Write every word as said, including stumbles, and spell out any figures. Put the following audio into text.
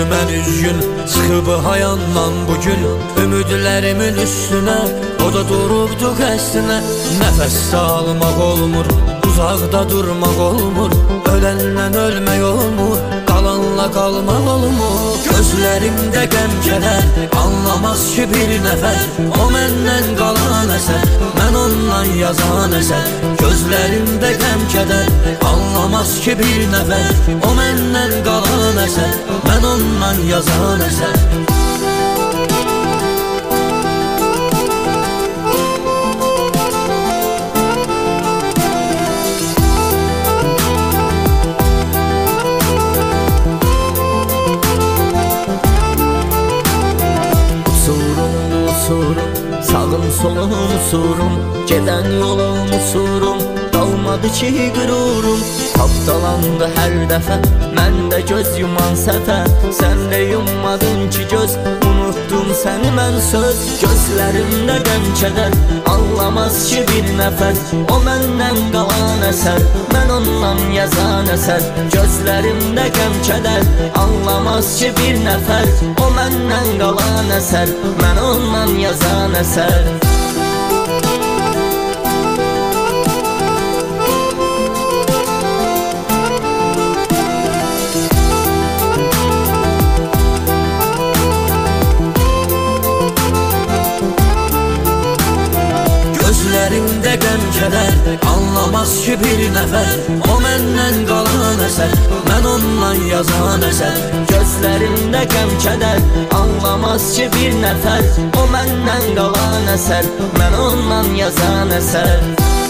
gündü mən üzgün, çıxıb hayandan bugün ümidlərimin üstünə, o da durubdu qəsdinə. Nəfəs salmaq olmur, uzaqda durmaq olmur, öləndən ölmək olmur, qalanla qalmaq olmur. Gözlərimdə qəm gələr, anlamaz ki bir nəfər, o məndən qalan əsər, mən ondan yazan əsər. Gözlərimdə qəm kədər, anlamaz ki bir nəfər, o məndən qalan əsər, mən ondan yazan əsər. Sağım solum usurum, gedən yolum usurum, qalmadı ki qürurum. Tapdalandı hər dəfə, mən də göz yuman səfər, sən də yummadın ki göz, unutdum səni mən söz. Gözlərimdə qəm kədər, anlamaz ki bir nəfər, o məndən qalan əsər, mən ondan yazan əsər. Gözlərimdə qəm kədər, anlamaz ki bir nəfər, o məndən qalan əsər, mən ondan yazan əsər. Gözlərimdə qəm kədər, anlamaz ki bir nəfər, o məndən qalan əsər, mən ondan yazan əsər. Gözlərimdə qəm kədər, anlamaz ki bir nəfər, o məndən qalan əsər, mən ondan yazan əsər.